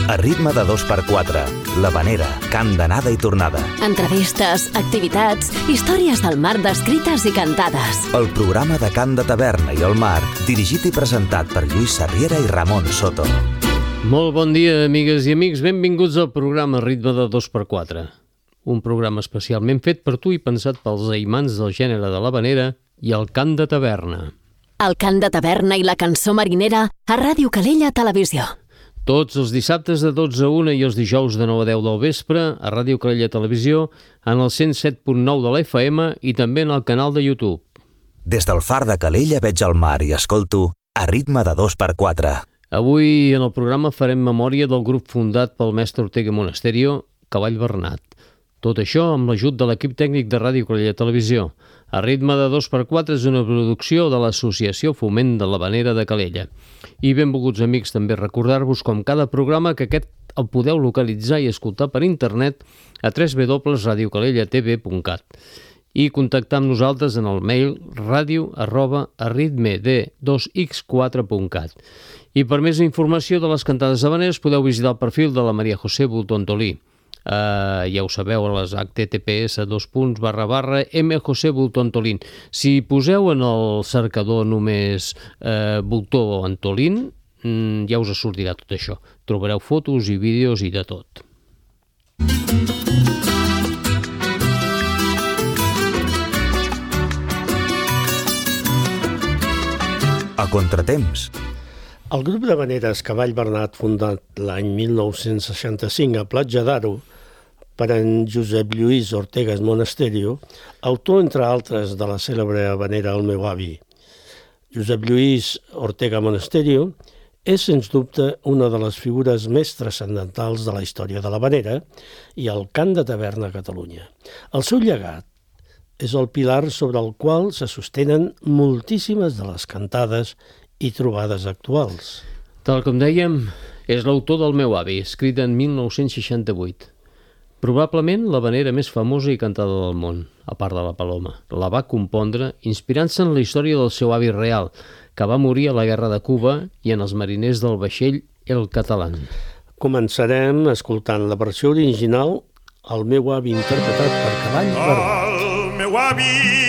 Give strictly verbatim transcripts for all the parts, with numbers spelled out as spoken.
A ritme de dos per quatre, l'Havanera, cant d'anada i tornada. Entrevistes, activitats, històries del mar descrites i cantades. El programa de cant de taverna i el mar, dirigit i presentat per Lluís Sarriera i Ramon Soto. Molt bon dia, amigues i amics. Benvinguts al programa Ritme de dos per quatre. Un programa especialment fet per tu i pensat pels aimants del gènere de l'Havanera i el cant de taverna. El cant de taverna i la cançó marinera a Ràdio Calella Televisió. Tots els dissabtes de dotze a una i els dijous de nou a deu del vespre a Ràdio Calella Televisió, en el cent set punt nou de l'F M i també en el canal de YouTube. Des del far de Calella veig el mar i escolto a ritme de dos per quatre. Avui en el programa farem memòria del grup fundat pel mestre Ortega Monasterio, Cavall Bernat. Tot això amb l'ajut de l'equip tècnic de Ràdio Calella Televisió. A ritme de dos per quatre és una producció de l'Associació Foment de l'Havanera de Calella. I benvolguts amics, també recordar-vos com cada programa que aquest el podeu localitzar i escoltar per internet a w w w punt radio calella t v punt cat i contactar amb nosaltres en el mail radio arroba arritme d dos x quatre punt cat. I per més informació de les cantades havaneres podeu visitar el perfil de la Maria José Bultontolí. Uh, ja ho sabeu, a les h t t p s dos punts barra barra m josé bultontolín. Si poseu en el cercador només uh, Bultó Antolín, mm, ja us sortirà tot això. Trobareu fotos i vídeos i de tot. A contratemps. El grup d'havaneres Cavall Bernat, fundat l'any mil nou-cents seixanta-cinc a Platja d'Aro per en Josep Lluís Ortega Monasterio, autor, entre altres, de la cèlebre havanera El meu avi. Josep Lluís Ortega Monasterio és, sens dubte, una de les figures més transcendentals de la història de l'havanera i el cant de taverna a Catalunya. El seu llegat és el pilar sobre el qual se sostenen moltíssimes de les cantades i trobades actuals. Tal com dèiem, és l'autor del meu avi, escrit en mil nou-cents seixanta-vuit. Probablement l'havanera més famosa i cantada del món, a part de la Paloma. La va compondre inspirant-se en la història del seu avi real, que va morir a la Guerra de Cuba i en els mariners del vaixell El Catalán. Començarem escoltant la versió original, El meu avi, interpretat per Cavall Bernat. El meu avi,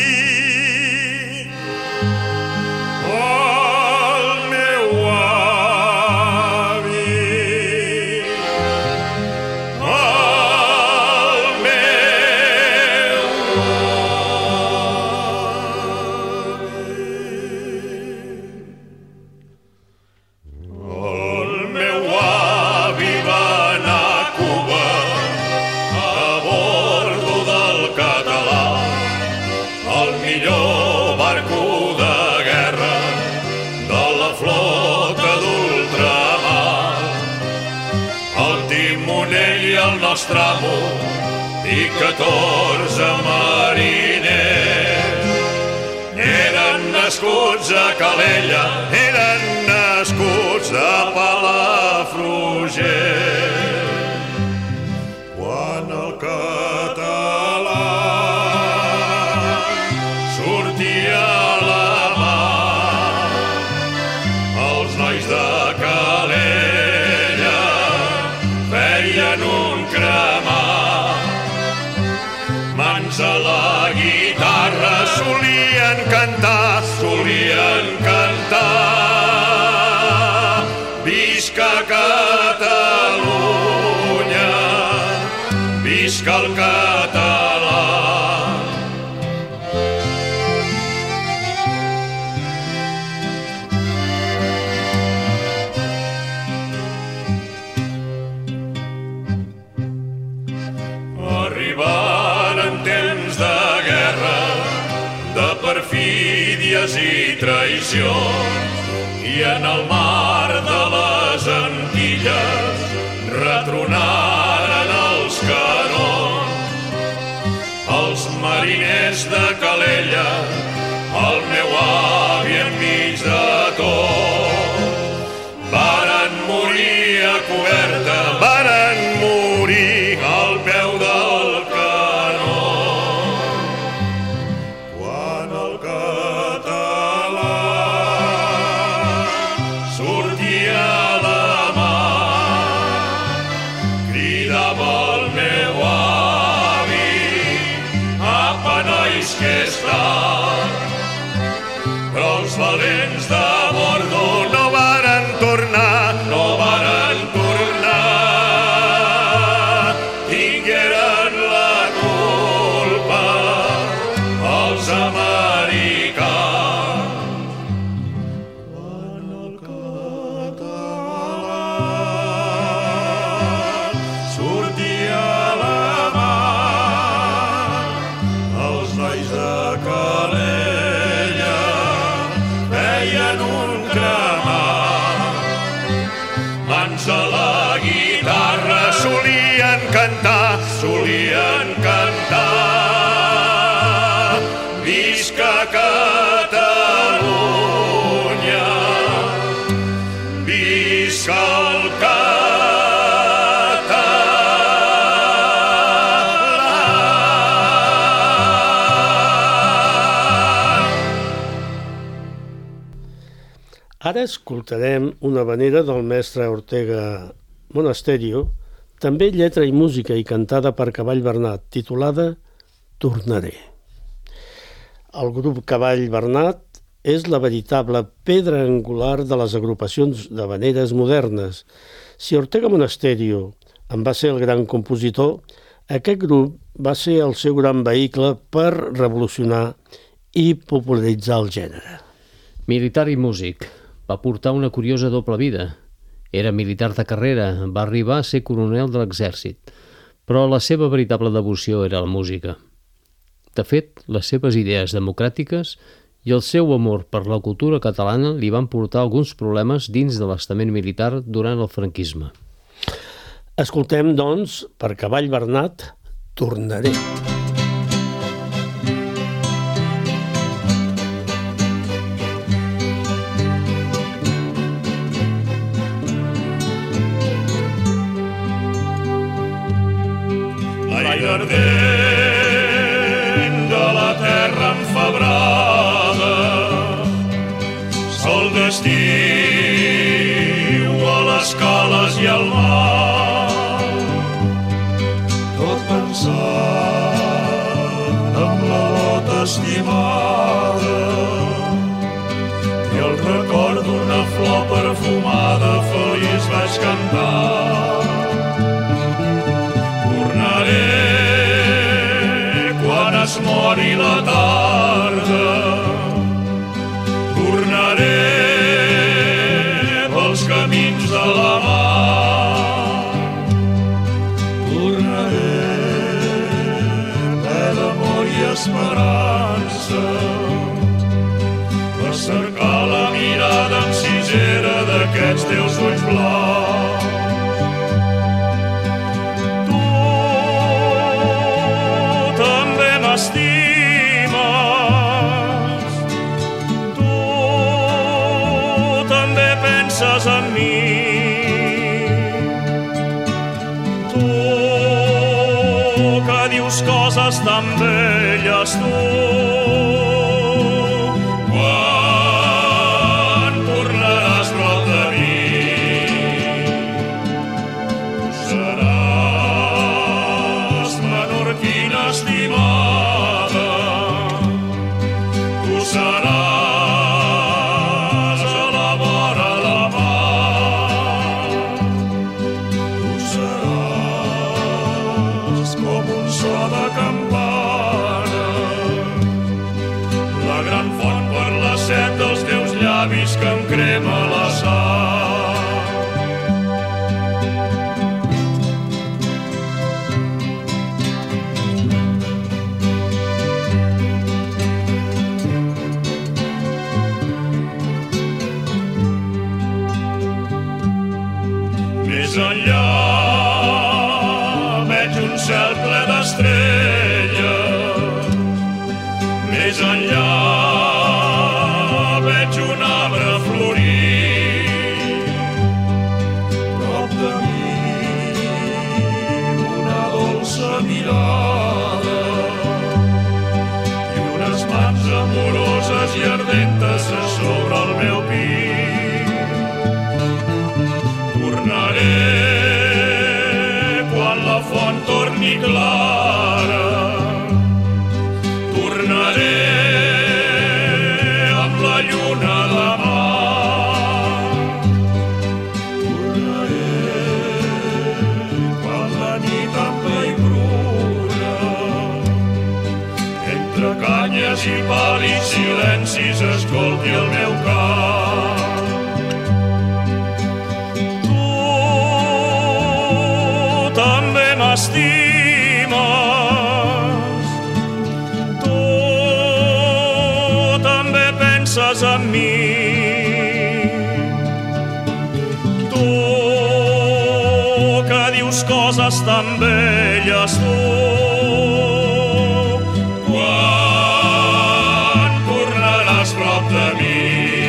nostre amo i catorze mariners eren nascuts a Calella, eren nascuts a Palafrugell. Quan el català sortia a la mar, els nois de Calella feien un cremar. Mans a la guitarra solien cantar, solien cantar. Visca Catalunya, visca el català. Perfídies i traïcions, i en el mar de les Antilles retronaren els canons. Els mariners de Calella, el meu avi enmig de tot, varen morir a coberta, varen morir al peu del canó. Quan el català sortia a la mar, catalans a la guitarra solien cantar, solien cantar. Visca Catalunya, visca el català. Ara escoltarem una havanera del mestre Ortega Monasterio, també lletra i música i cantada per Cavall Bernat, titulada Tornaré. El grup Cavall Bernat és la veritable pedra angular de les agrupacions d'havaneres modernes. Si Ortega Monasterio en va ser el gran compositor, aquest grup va ser el seu gran vehicle per revolucionar i popularitzar el gènere. Militar i músic. Va portar una curiosa doble vida. Era militar de carrera, va arribar a ser coronel de l'exèrcit, però la seva veritable devoció era la música. De fet, les seves idees democràtiques i el seu amor per la cultura catalana li van portar alguns problemes dins de l'estament militar durant el franquisme. Escoltem, doncs, per Cavall Bernat, Tornaré. L'aire ardent de la terra enfebrada, sol d'estiu a les cales i al mar, tot pensant en la lota estimada i el record d'una flor perfumada feliç vaig cantar. Quan es mori la tarda, tornaré pels camins de la mar. Tornaré ple d'amor i esperança per cercar la mirada encisera d'aquests teus ulls blaus. M'estimes, tu també penses en mi, tu que dius coses tan belles, tu. Quan tornaràs prop de mi, tu seràs menorquina estimada. Seràs a la vora la mar, tu seràs com un so de campana, la gran font per la set dels teus llavis que em crema la sang. Més enllà veig un cel ple d'estrelles, més enllà veig un arbre florit, prop de mi una dolça mirada i unes mans amoroses i ardentes sobre el meu pit. Tornaré quan la font torni clara, tornaré amb la lluna demà, tornaré quan la nit ampla i bruna, entre canyes i pàl·lids silencis escolti el meu cant. M'estimes, tu també penses en mi, tu dius coses tan belles tu. Quan tornaràs prop de mi,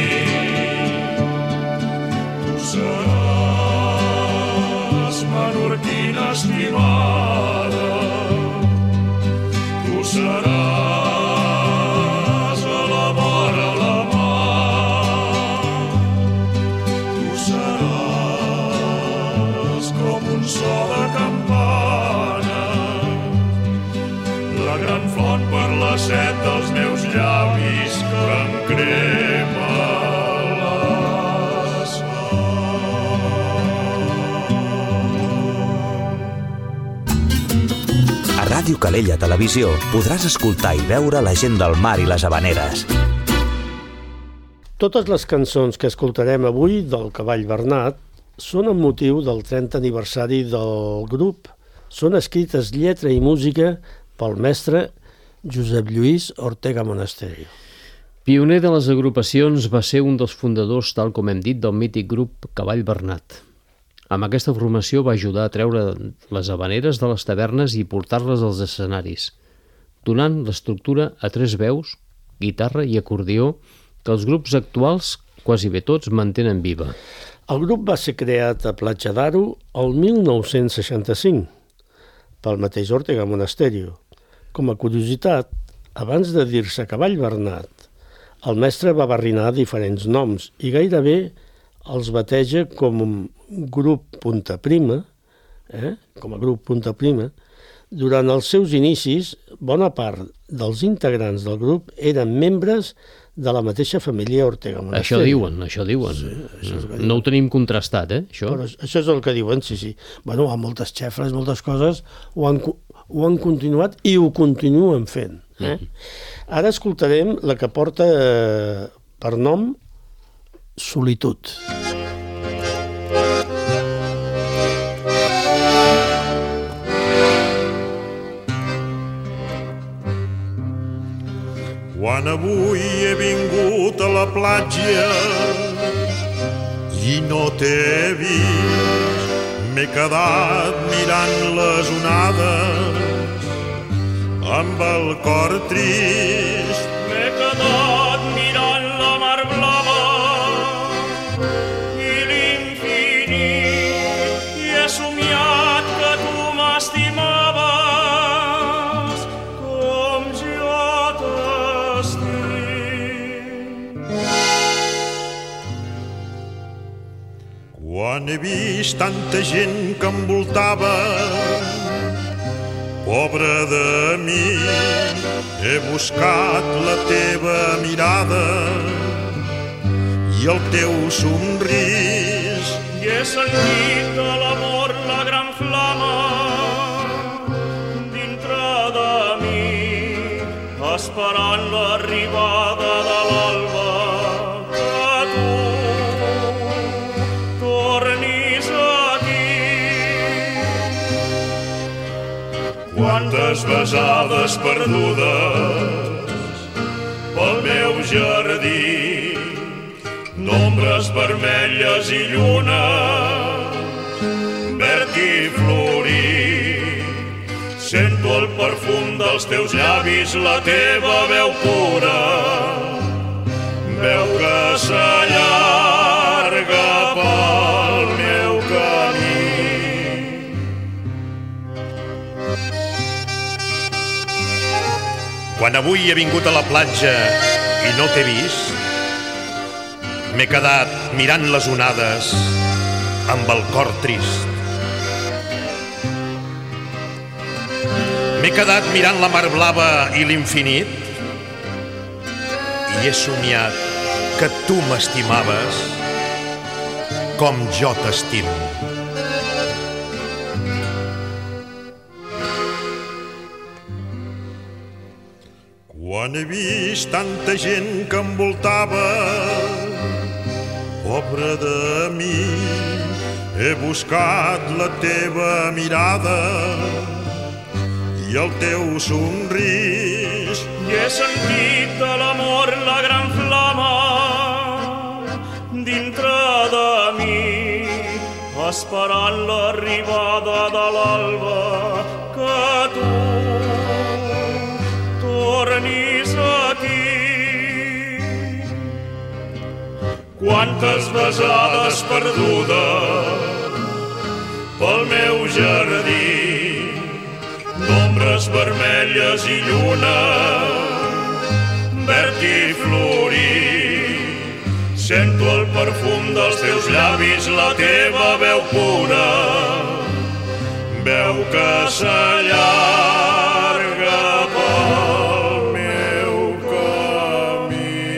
tu seràs menorquina estimada, tu seràs a la vora la mar, tu seràs com un so de campana, la gran font per la set dels meus llavis que em crema la A Ràdio Calella Televisió podràs escoltar i veure la gent del mar i les habaneres. Totes les cançons que escoltarem avui del Cavall Bernat són amb motiu del trentè aniversari del grup. Són escrites lletra i música pel mestre Josep Lluís Ortega Monasterio. Pioner de les agrupacions, va ser un dels fundadors, tal com hem dit, del mític grup Cavall Bernat. Amb aquesta formació va ajudar a treure les habaneres de les tavernes i portar-les als escenaris, donant l'estructura a tres veus, guitarra i acordió, que els grups actuals, quasi bé tots, mantenen viva. El grup va ser creat a Platja d'Aro el mil nou-cents seixanta-cinc pel mateix Ortega Monasterio. Com a curiositat, abans de dir-se Cavall Bernat, el mestre va barrinar diferents noms i gairebé els bateja com un grup Punta Prima, eh? com a grup Punta Prima. Durant els seus inicis, bona part dels integrants del grup eren membres de la mateixa família Ortega Monasterio. Això diuen, això diuen. Sí, això és no ho tenim contrastat, eh, això? Però això és el que diuen, sí, sí. Bueno, amb moltes xefres, moltes coses, ho han, ho han continuat i ho continuen fent. Eh? Mm. Ara escoltarem la que porta eh, per nom Solitud. Quan avui he vingut a la platja i no t'he vist, m'he quedat mirant les onades amb el cor trist. M'he quedat mirant la mar blava i l'infinit i he somiat que tu m'estimaves com jo t'estim. Quan he vist tanta gent que envoltava, pobre de mi, he buscat la teva mirada i el teu somrís. I he sentit de l'amor la gran flama dintre de mi, esperant l'arribada de l'alba, que tu tornis aquí. Quantes besades perdudes pel meu jardí, d'ombres vermelles i lluna, verd i florit. Sento el perfum dels teus llavis, la teva veu pura, veu que s'allarga pel meu camí. Quan avui he vingut a la platja i no t'he vist, m'he quedat mirant les onades amb el cor trist. M'he quedat mirant la mar blava i l'infinit i he somiat que tu m'estimaves com jo t'estimo. Quan he vist tanta gent que envoltava, pobre de mi, he buscat la teva mirada i el teu somrís. I he sentit de l'amor la gran flama dintre de mi, esperant l'arribada de l'alba, que tu tornis aquí. Quantes besades perdudes pel meu jardí, d'ombres vermelles i lluna, verd i florir. Sento el perfum dels teus llavis, la teva veu pura, veu que s'allarga pel meu camí.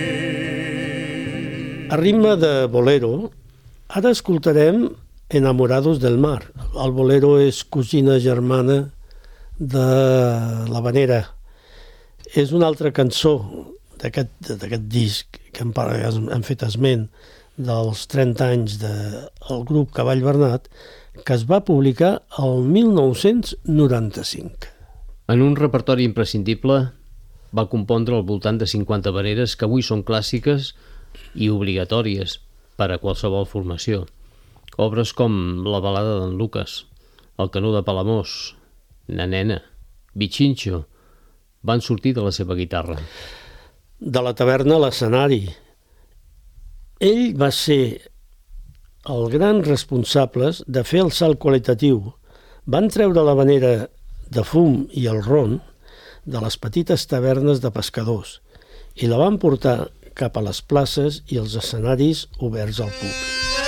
A ritme de bolero, ara escoltarem Enamorados del mar. El bolero és cosina germana de l'havanera. És una altra cançó d'aquest disc que hem, hem fet esment dels trenta anys del grup Cavall Bernat, que es va publicar el mil nou-cents noranta-cinc. En un repertori imprescindible va compondre al voltant de cinquanta habaneres que avui són clàssiques i obligatòries per a qualsevol formació. Obres com la balada d'en Lucas, El canó de Palamós, Na nena, Bichincho, van sortir de la seva guitarra. De la taverna a l'escenari. Ell va ser el gran responsable de fer el salt qualitatiu. Van treure l'havanera de fum i el ron de les petites tavernes de pescadors i la van portar cap a les places i els escenaris oberts al públic.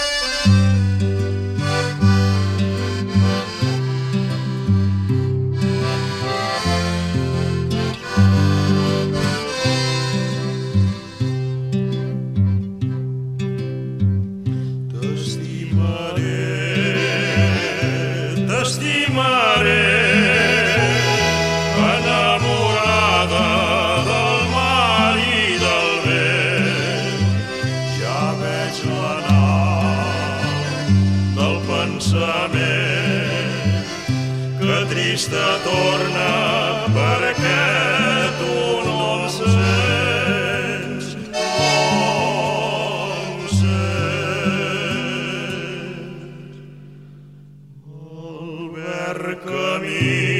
Torna perquè tu no em sents, no em sents. El verd camí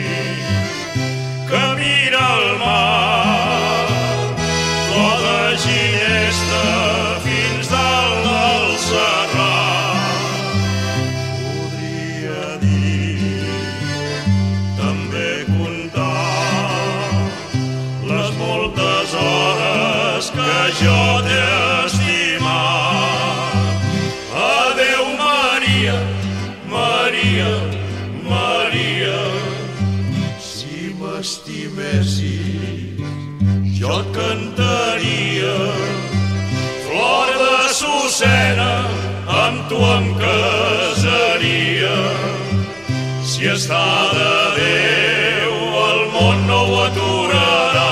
que mira el mar, flor de ginesta fins dalt del serrat. Podria dir, també comptar les moltes hores que jo t'he estimat. Adéu, Maria, Maria, Maria, si m'estimessis jo et cantaria. Flor de Sucena, amb tu em casaria. Si està de Déu, el món no ho aturarà.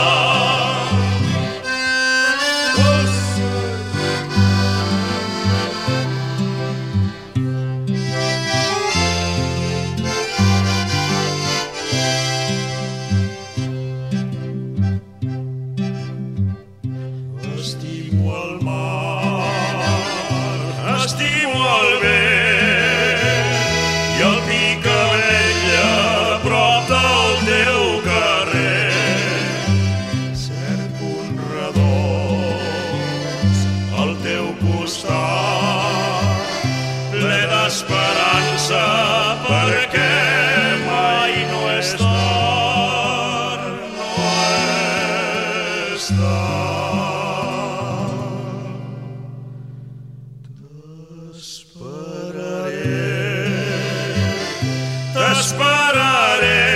Estimo el mar, estimo el vent i el Picabell a prop del teu carrer. Cerco un redós al teu costat, ple d'esperança, perquè mai no és tard, no és tard. T'esperaré,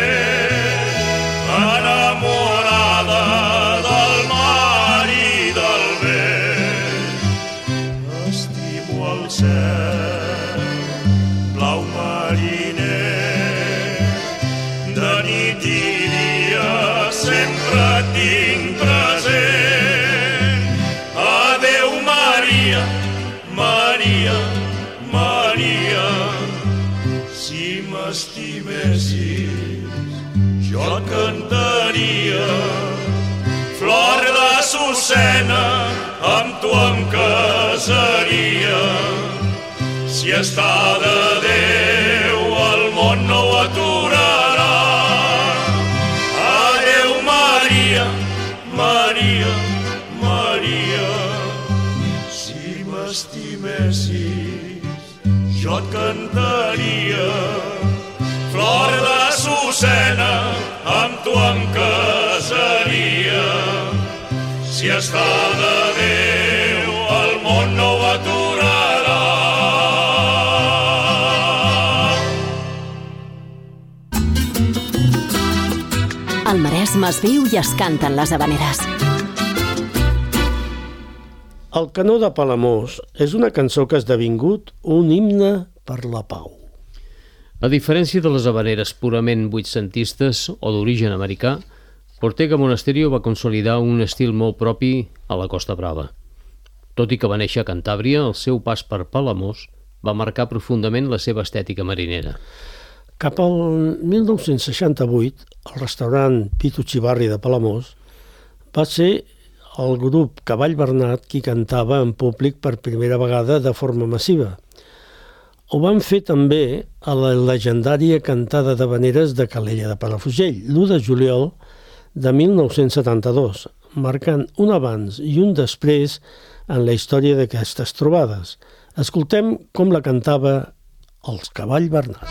enamorada del mar i del vent. Estimo el cel blau mariner, de nit i dia sempre et tinc present. Adéu, Maria, Maria, Maria, si m'estimessis jo et cantaria. Flor de Sucena, amb tu em casaria. si està de Déu el món no ho aturarà. Adéu Maria, Maria, Maria, si m'estimessis jo et cantaria, flor de Sucena, amb tu em casaria. Si està de Déu, el món no ho aturarà. Al Maresme es viu i es canten les havaneres. El Canó de Palamós és una cançó que ha esdevingut un himne per la pau. A diferència de les havaneres purament vuitcentistes o d'origen americà, Ortega Monasterio va consolidar un estil molt propi a la Costa Brava. Tot i que va néixer a Cantàbria, el seu pas per Palamós va marcar profundament la seva estètica marinera. Cap al mil nou-cents seixanta-vuit, el restaurant Pitu Chivarri de Palamós va ser el grup Cavall Bernat qui cantava en públic per primera vegada de forma massiva. Ho van fer també a la legendària cantada d'havaneres de Calella de Palafrugell, l'u de juliol de mil nou-cents setanta-dos, marcant un abans i un després en la història d'aquestes trobades. Escoltem com la cantava els Cavall Bernat.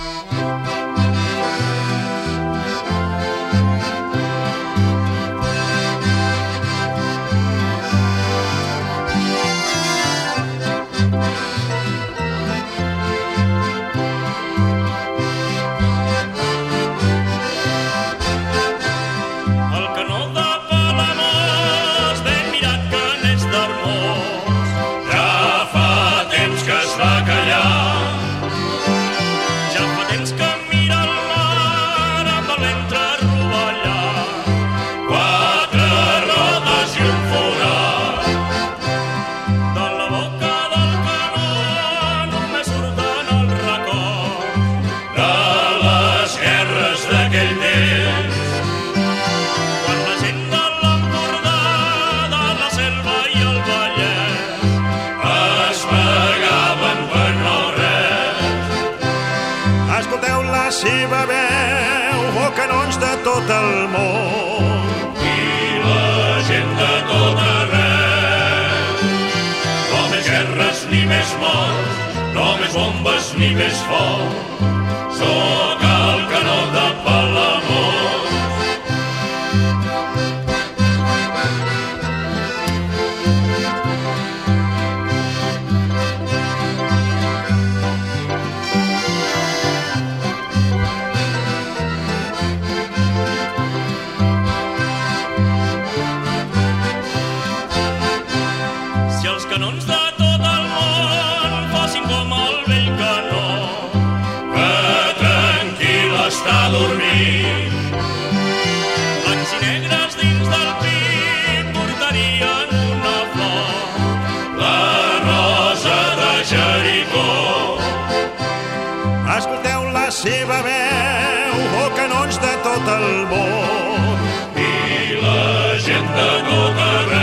seva veu, o canons de tot el món. I la gent de tot arreu. No més guerres ni més morts, no més bombes ni més foc. Soc el canó de Palamós. Canons de tot el món facin com el vell canó, que tranquil està dormint. Blancs i negres dins del pit portarien una flor, la rosa de Jericó. Escolteu la seva veu, o canons de tot el món, i la gent de tot arreu.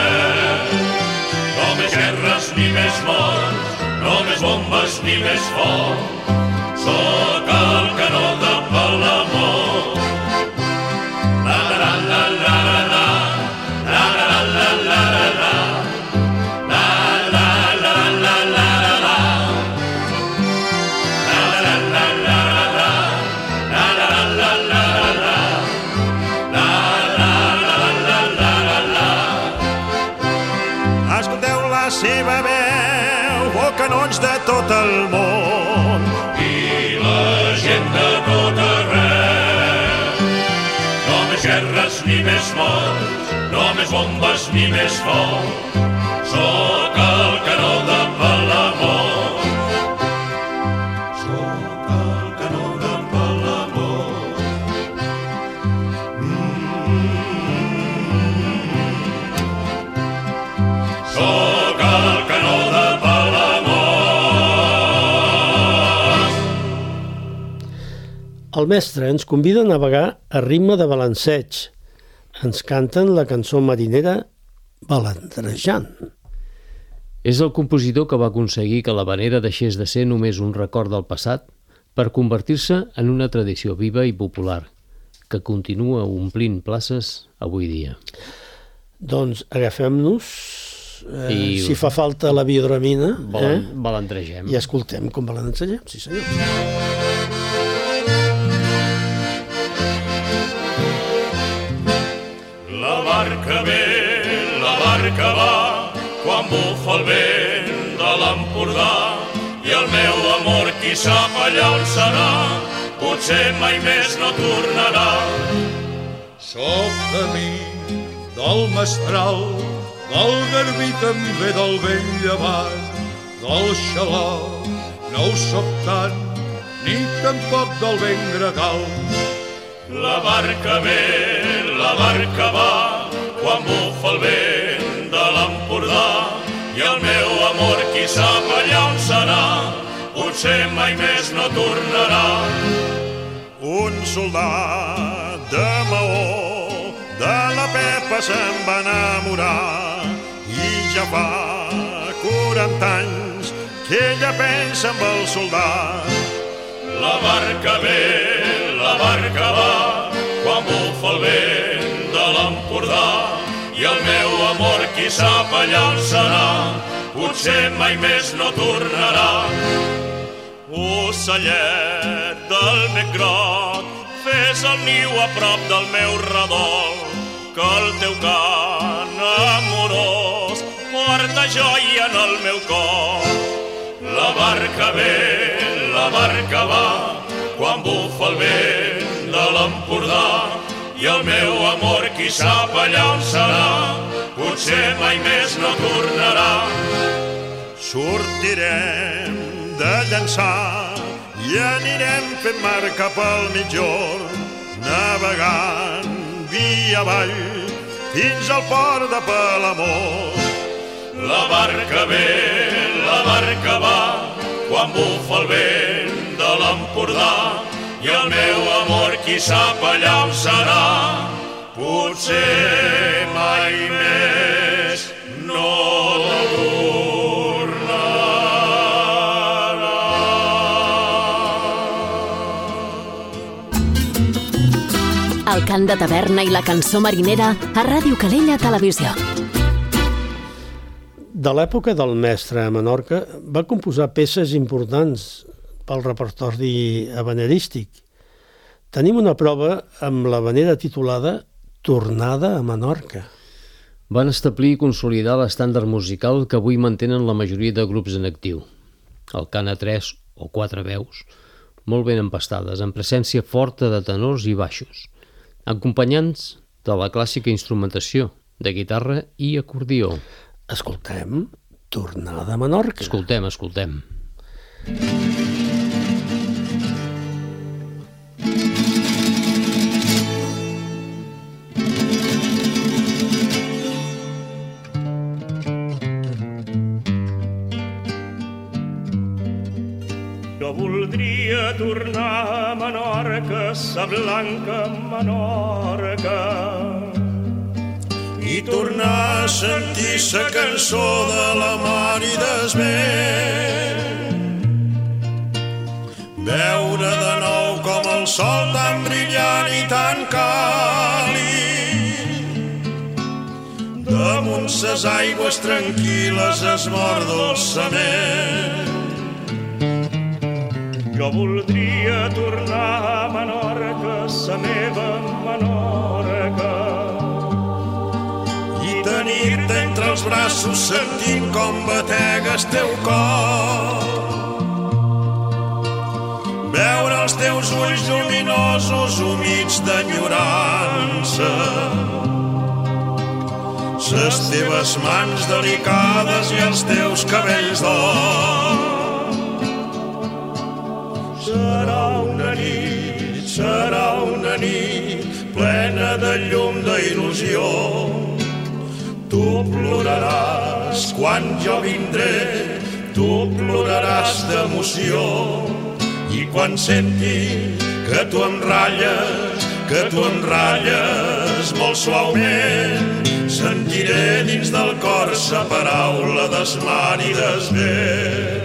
Ni més morts, no més bombes ni més foc. Soc el canó de Palamós. La la la la la la, la la la la la la, la la la la la la la, la la la la la la, la la la la la la, la la la la la la. Escolteu la seva veu, o canons de tot el món, i la gent de tot arreu. No més guerres ni més morts, no més bombes ni més foc. Soc el canó de Palamós. Soc el canó de Palamós. Soc el canó de Palamós. El mestre ens convida a navegar a ritme de balanceig. Ens canten la cançó marinera Balandrejant. És el compositor que va aconseguir que l'havanera deixés de ser només un record del passat per convertir-se en una tradició viva i popular, que continua omplint places avui dia. Doncs agafem-nos, eh, I... si fa falta la biodramina, Valen, eh? Balantregem. I escoltem com balantregem, sí senyor. La barca ve, la barca va, quan bufa el vent de l'Empordà, i el meu amor qui sap allà on serà, potser mai més no tornarà. Soc camí del mestral, del garbí també del vell llevant, del xaló no ho soc tant, ni tampoc del vent gregal. La barca ve, la barca va, quan bufa el vent de l'Empordà, i el meu amor qui sap allà on serà, potser mai més no tornarà. Un soldat de Maó de la Pepa se'n va enamorar i ja fa quaranta anys que ella pensa en el soldat. La barca ve, la barca va, quan bufa el vent de l'Empordà, i el meu amor qui sap allà on serà, potser mai més no tornarà. Ocellet del bec groc, fes el niu a prop del meu redol, que el teu cant amorós porta joia en el meu cor. La barca ve, la barca va, quan bufa el vent de l'Empordà, i el meu amor qui sap allà on serà, potser mai més no tornarà. Sortirem de Llançà i anirem fent mar cap al mitjorn, navegant via avall fins al port de Palamós. La barca ve, la barca va, quan bufa el vent de l'Empordà, i el meu amor qui sap allà on serà, potser mai més no tornarà. El cant de taverna i la cançó marinera a Ràdio Calella Televisió. De l'època del mestre a Menorca va composar peces importants pel repertori habanerístic. Tenim una prova amb l'habanera titulada Tornada a Menorca. Van establir i consolidar l'estàndard musical que avui mantenen la majoria de grups en actiu. El cant a tres o quatre veus, molt ben empastades, amb presència forta de tenors i baixos, acompanyants de la clàssica instrumentació de guitarra i acordió. Escoltem Tornada a Menorca. Escoltem, escoltem. Jo voldria tornar a Menorca, sa blanca Menorca, i tornar a sentir sa cançó de la mar i des vent, veure de nou com el sol tan brillant i tan càlid damunt ses aigües tranquil·les es mor dolçament. Jo voldria tornar a Menorca, sa meva Menorca, tenir-te entre els braços sentint com batega el teu cor, veure els teus ulls lluminosos humits d'enyorança, ses teves mans delicades i els teus cabells d'or. Serà una nit, serà una nit plena de llum d'il·lusió. Tu ploraràs quan jo vindré, tu ploraràs d'emoció, i quan sentis que tu em ratlles, que tu em ratlles molt suaument. Sentiré dins del cor sa paraula d'esmar i desvent.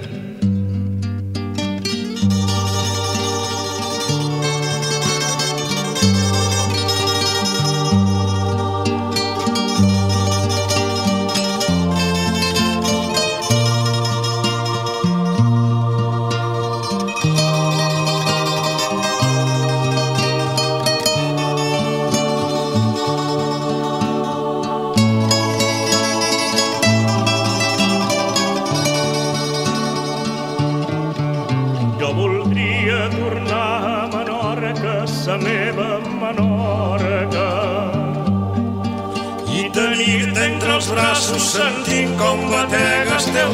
Sentint com bategues teu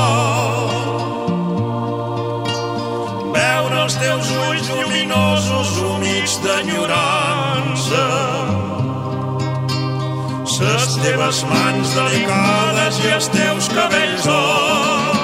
cor, veure els teus ulls lluminosos humits d'enyorança, ses teves mans delicades i els teus cabells d'or.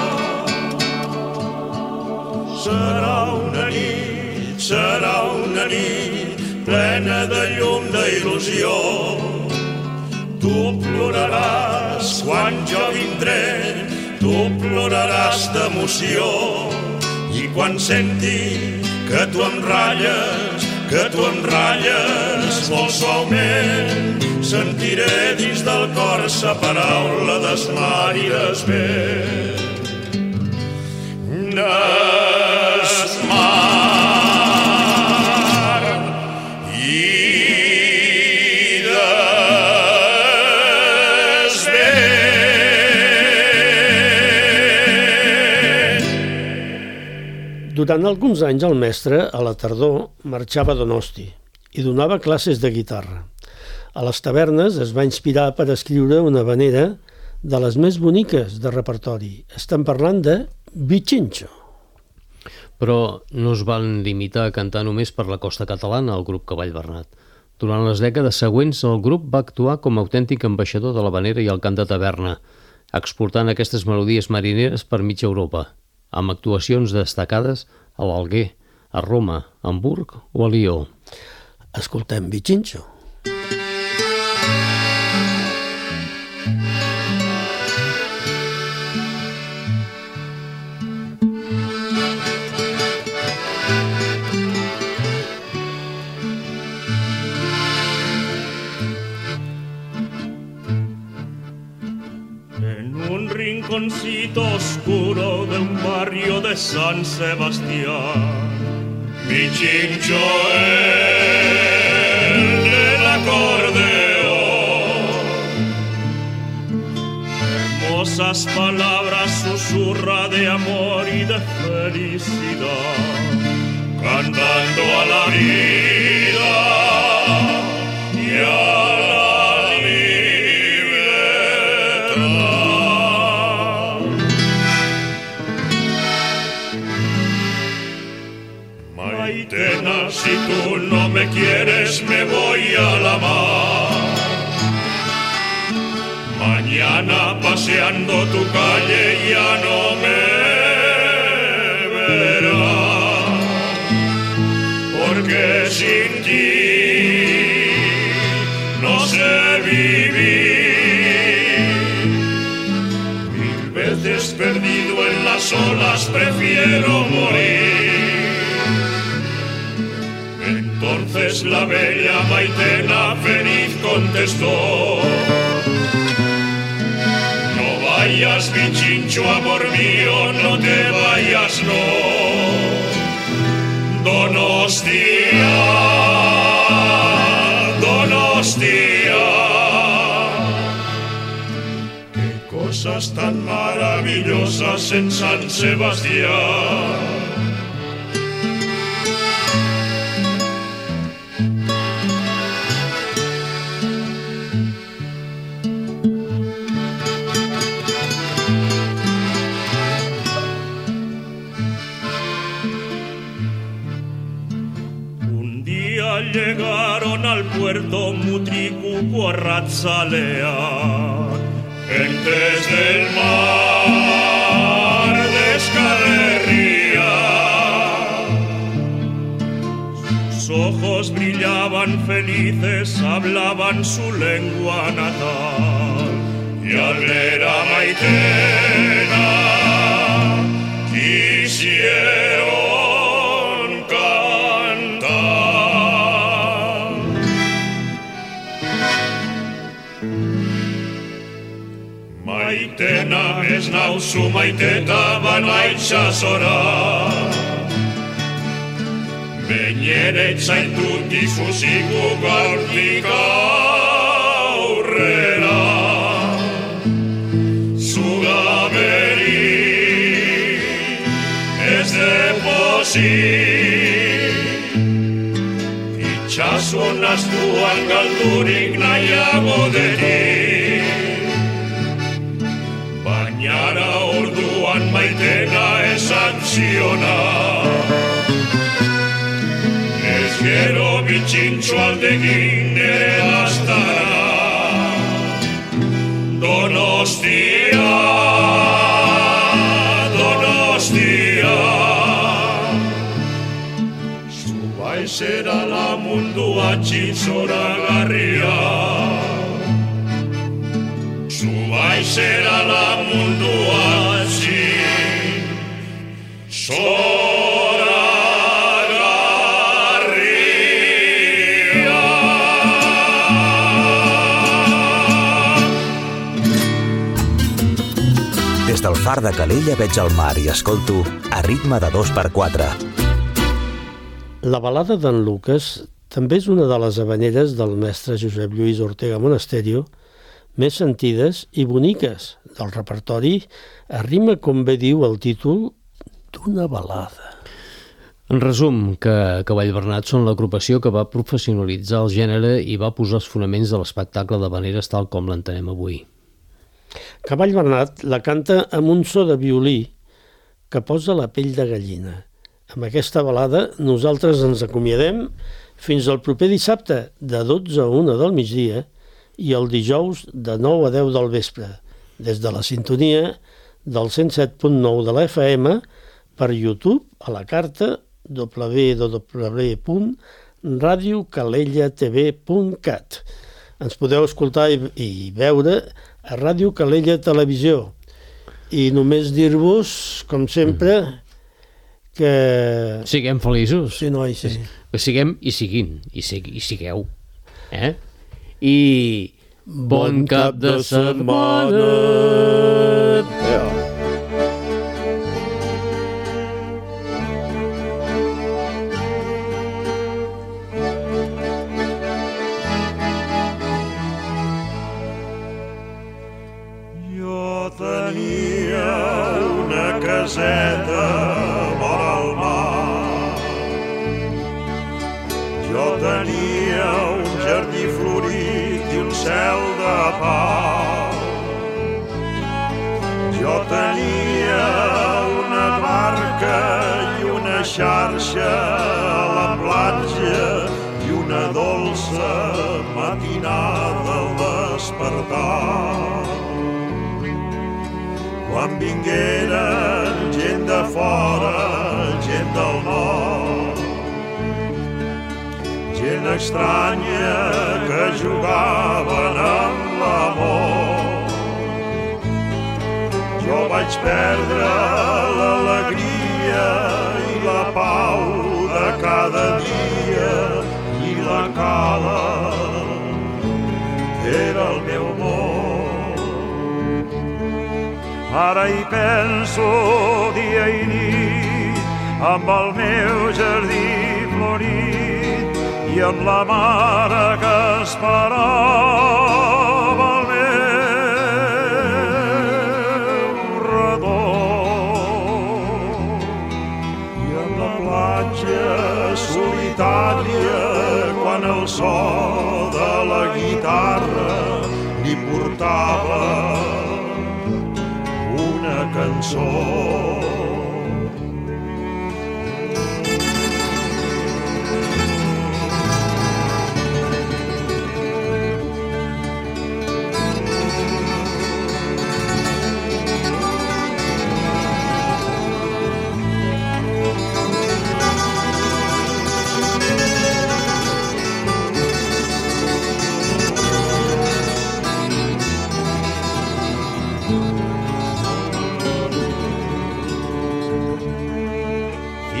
Serà una nit, serà una nit plena de llum, d'il·lusió. Tu ploraràs quan jo vindré, tu ploraràs d'emoció. I quan senti que tu em ratlles, que tu em ratlles molt suaument, sentiré dins del cor sa paraula d'esmar i desvent. N'esmar Durant alguns anys el mestre, a la tardor, marxava a Donosti i donava classes de guitarra. A les tavernes es va inspirar per escriure una havanera de les més boniques de repertori. Estem parlant de Vichincho. Però no es van limitar a cantar només per la costa catalana el grup Cavall Bernat. Durant les dècades següents el grup va actuar com a autèntic ambaixador de l'havanera i el cant de taverna, exportant aquestes melodies marineres per mitja Europa, amb actuacions destacades a l'Alguer, a Roma, a Hamburg o a Lió. Escoltem Vichincho. Rinconcito oscuro de un barrio de San Sebastián, Vichincho el del acordeón, hermosas palabras susurra de amor y de felicidad, cantando a la vida y a si tú no me quieres, me voy a la mar. Mañana paseando tu calle ya no me verás, porque sin ti no sé vivir. Mil veces perdido en las olas prefiero morir. Entonces la bella Maitena feliz contestó: no vayas, Vichincho, amor mío, no te vayas, no. Donostia, Donostia, qué cosas tan maravillosas en San Sebastián. Llegaron al puerto Mutricuco a Razzalea, gentes del mar de Escalerría. Sus ojos brillaban eran felices, hablaban su lengua natal. Y al ver a Maitena quisieron cantar. Maitena ez nauzu maiteta banaitza zora, behin ere zaitut izuziku gaurtik aurrera. Itxasun astuan galdurik nahiago denik, bainara orduan Maitena esan ziona. Ez gero bitxintxo aldekin nere lastara, Donostia, Donostia. Zera la mundua txintzoragarria, zu bai zera la mundua txintzoragarria. Des del far de Calella veig el mar i escolto a ritme de dos per quatre. La balada d'en Lucas també és una de les habaneres del mestre Josep Lluís Ortega Monasterio més sentides i boniques del repertori, arrima, com bé diu el títol, d'una balada. En resum, que Cavall Bernat són l'agrupació que va professionalitzar el gènere i va posar els fonaments de l'espectacle d'habaneres tal com l'entenem avui. Cavall Bernat la canta amb un so de violí que posa la pell de gallina. Amb aquesta balada nosaltres ens acomiadem fins al proper dissabte de dotze a una del migdia i el dijous de nou a deu del vespre, des de la sintonia del cent set punt nou de la F M per YouTube a la carta w w w punt radio calella t v punt cat. Ens podeu escoltar i, i veure a Ràdio Calella Televisió. I només dir-vos, com sempre, mm. que... Siguem feliços. Sí, noi, sí. Que siguem i siguin, i, sigui, i sigueu. Eh? I bon cap de setmana! Yeah. Jo tenia una caseta vora el mar. Jo tenia un jardí florit i un cel de pau. Jo tenia una barca i una xarxa a la platja i una dolça matinada al despertar. Quan vingueren gent de fora, gent del nord, gent estranya que jugaven amb l'amor. Jo vaig perdre l'alegria i la pau de cada dia i la cala era el meu món. Ara hi penso dia i nit amb el meu jardí florit i amb la mare que esperava al meu redor i amb la platja solitària quan el so de la guitarra li portava una cançó.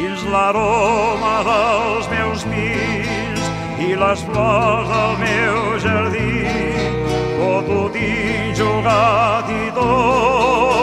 dins l'aroma dels meus pins i les flors del meu jardí. Tot ho tinc jugat i tot